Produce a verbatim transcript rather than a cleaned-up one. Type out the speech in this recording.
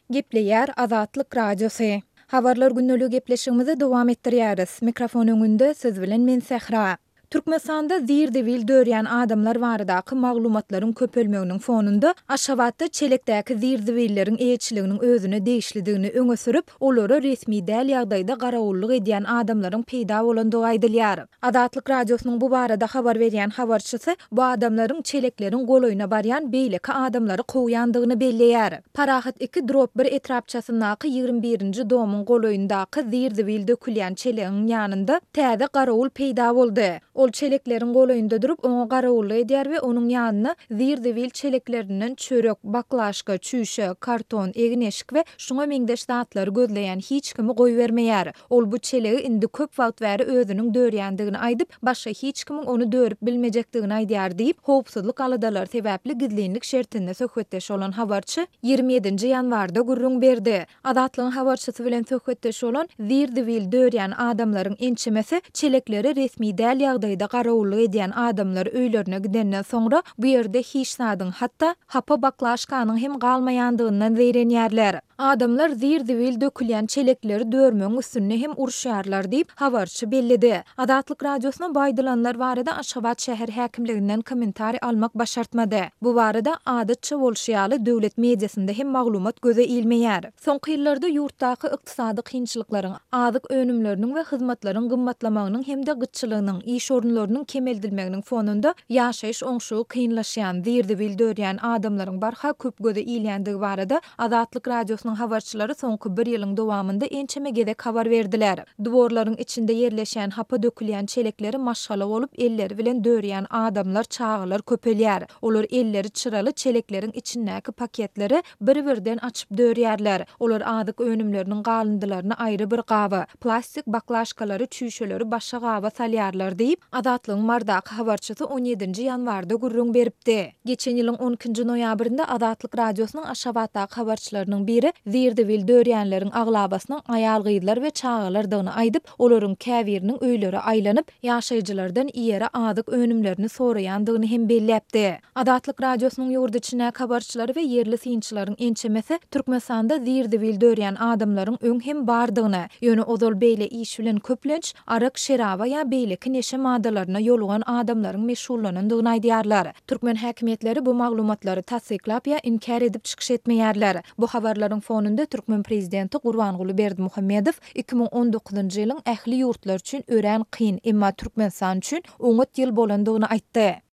Gepleýär Azatlyk Radiosu. Habarlar günnäli gepleşigimizi dowam etdirýäris. Mikrofon öňünde siz bilen men Sähra. Türkmenistanda zir-dewil dörýän adamlar baradaky maglumatlaryň köpelmeginiň fonunda Aşgabatda çelekdäki zir-dewillerin eýetçiliginiň özüne değişlidigini öňe sürüp, olary resmi däl ýagdaýda garawullyk edýän adamlaryň peýda bolandygy aýdylýar. Azatlyk Radiosynyň bu barada habar berýän habarçysy bu adamlaryň çelekleriň goloýuna barýan beýleki adamlary gowýandygyny belleýär. Parahat iki drop bir etrapçasyndaky ýygrimi birinji domyň goloýundaky zir-dewil dökülýän çelegiň ýanynda täze garawul peýda boldy. Ol çelekleriň goloýunda durup oňa garawullyk edýär we onuň ýanyna zir-dewil çeleklerinden çörek, baklaşka, çüşe, karton, egneşik we şuňa meňdeş zatlary gözleýän hiç kimi goýbermeýär. Ol bu çelegi indi köp wagt bäri özüniň dörýändigini aýdyp, başga hiç kimiň onu dörüp bilmejekdigini aýdýar diýip, howpsuzlyk aladalar sebäpli gizlinlik şertinde söhbetdeş bolan habarçy ýygrimi ýedinji ýanwarda gurrun berdi. Azatlygyň habarçysy bilen söhbetdeş bolan zir-dewil dörýän adamlaryň ençemesi çelekleri resmi däl ýagdaýda garawullyk edýän adamlar öýlerine gidenden soňra bu ýerde hiç sadyň hatda hapa baklaşkanyň hem galmaýandygyndan beýrenýärler. Adamlar zir-dewil dökülýän çelekleri dörmeň üstüne hem urşýarlar diýip habarçy bellidi. Azatlyk Radiosyna baýdylanlar barada Aşgabat şäher häkimliginden kommentari almak başartmady. Bu barada adatça bolşýaly döwlet mediasynda hem maglumat göze ilmeýär. Soňky ýyllarda ýurtdaky ykdysady kynçylyklaryň, azyk önümleriniň we hyzmatlaryň gymmatlamagynyň hem de gyçylygynyň, iş orunlarynyň kemeldilmeginiň fonunda ýaşaýyş oňşugy kynlaşýan, zir-dewil dörýän adamlaryň barha köp göze ilýändigi barada Azatlyk Radiosynyň habarçylary soňky bir ýylyň dowamynda ençeme gezek habar berdiler. Duworlaryň içinde ýerleşýän hapa dökülýän çelekleri maşgala bolup elleri bilen dörýän adamlar, çağılar köpelýär. Olar elleri çıraly çelekleriň içindäki paketleri bir-birden açyp dörýärler. Olar azyk önümleriniň galyndylaryny aýry bir gaba, plastik baklaşkalary, çüşeleri başga gaba salýarlar diýip Azatlygyň mardaky habarçysy on ýedinji ýanwarda gurrun beripdi. Geçen ýylyň on ikinji noýabrynda Azatlyk Radiosynyň Aşgabatdaky habarçylarynyň biri zir-dewil dörýänleriň aglabasynyň aýal gyzlar we çağalardygyny aýdyp, olaryň käbiriniň öýleri aýlanyp, ýaşaýjylardan iýere azyk önümlerini soraýandygyny hem belläpdi. Azatlyk Radiosynyň ýurdu içine habarçylary we yerli synçylaryň ençemesi Türkmenistanda zir-dewil dörýän adamlaryň öň hem bardygyny, ýöne ozal beýle iş bilen köplenç, arak, şeraba ýa beýleki neşe madalaryna ýolugan adamlaryň meşgullanandygyny aýdýarlar. Türkmen häkimetleri bu maglumatlary tasdiklap ýa inkar edip çykyş etmeýärler. Bu habarlaryň fonunda Türkmen prezidenti Gurbanguly Berdimuhammedow iki ming on dokuzunji ýylyň ähli ýurtlar üçin örän kyn, emma Türkmenistan üçin oňat ýyl bolandygyny aýtdy.